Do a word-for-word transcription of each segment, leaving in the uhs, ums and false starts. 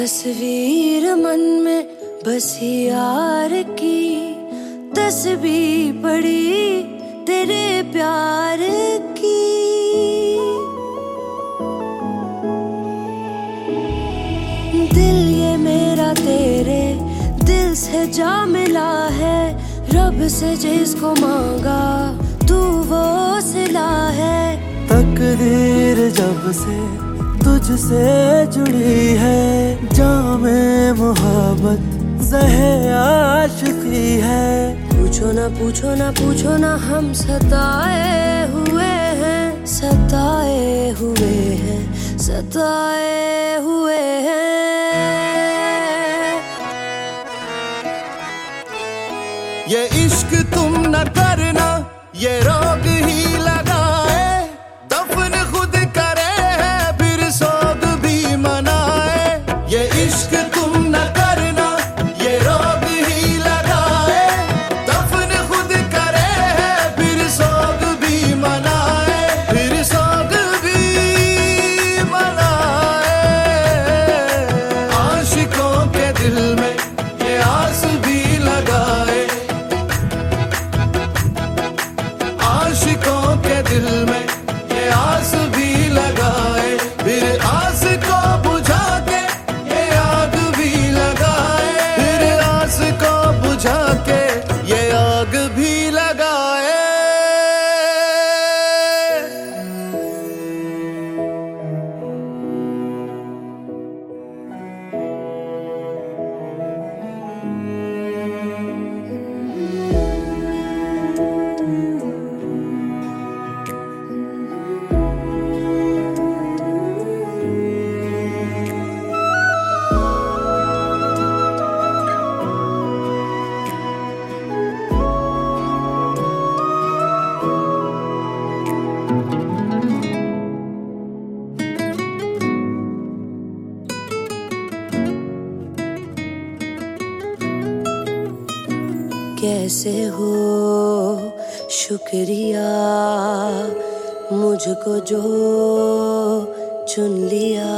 तस्वीर मन में बसी यार की, तस्वीर पड़ी तेरे प्यार की। दिल ये मेरा तेरे दिल से जा मिला है, रब से जिसको मांगा तू वो सिला है। तकदीर जब से तुझसे जुड़ी है, जामे मोहब्बत ज़हे आशिकी है। पूछो ना पूछो ना पूछो ना हम सताए हुए हैं, सताए हुए हैं, सताए हुए हैं। ये इश्क तुम न करना, ये रोग ही लगाए, दफन खुद करे है फिर सोग भी मनाए। ये इश्क तुम न करना, ये रोग ही लगाए, दफन खुद करे है फिर सोग भी मनाए, फिर सोग भी मनाए। आशिकों के दिल में ये आस भी लगाए, आशिकों के दिल में ये आस भी लगाए, फिर आस को बुझा के ये आग भी लगाए, फिर आस को बुझा के ये आग भी लगाए। कैसे हो शुक्रिया मुझको जो चुन लिया,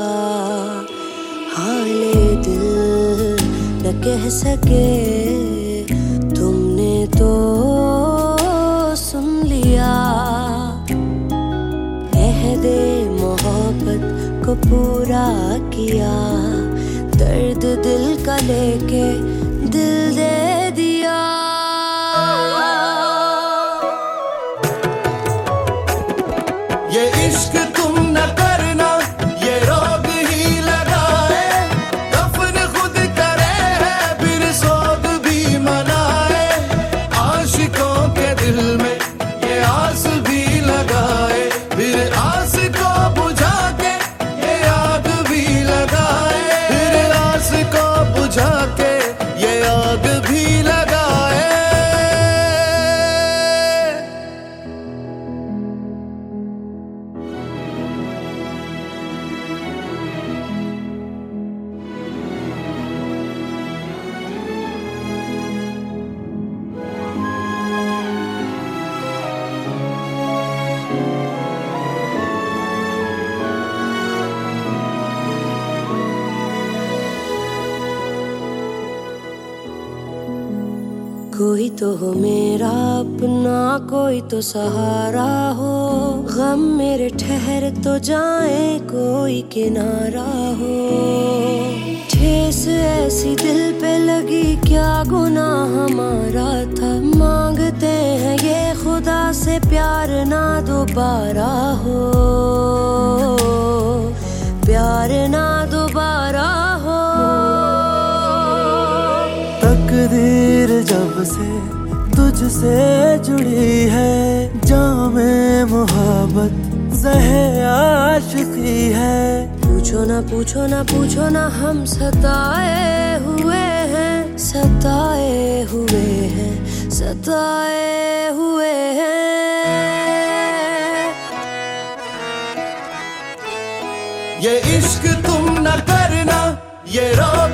हाले दिल न कह सके तुमने तो सुन लिया। अहदे मोहब्बत को पूरा किया, दर्द दिल का लेके दिल दे दिया। ये इश्क तुम न करना, ये रोग ही लगाए, दफन खुद करे है फिर सोग भी मनाए। आशिकों के दिल में ये आस भी लगाए, फिर आस को बुझा के ये आग भी लगाए, फिर आस को बुझा के ये आग भी लगाए। कोई तो हो मेरा अपना, कोई तो सहारा हो, गम मेरे ठहर तो जाए कोई किनारा हो। ठेस ऐसी दिल पे लगी क्या गुनाह हमारा था, मांगते हैं ये खुदा से प्यार ना दोबारा हो, प्यार ना दोबारा हो। तकदीर जब से तुझसे जुड़ी है, जामे मोहब्बत ज़हे आशिकी है। पूछो ना पूछो ना पूछो ना हम सताए हुए हैं, सताए हुए हैं, सताए हुए हैं। ये इश्क तुम न करना, ये रोग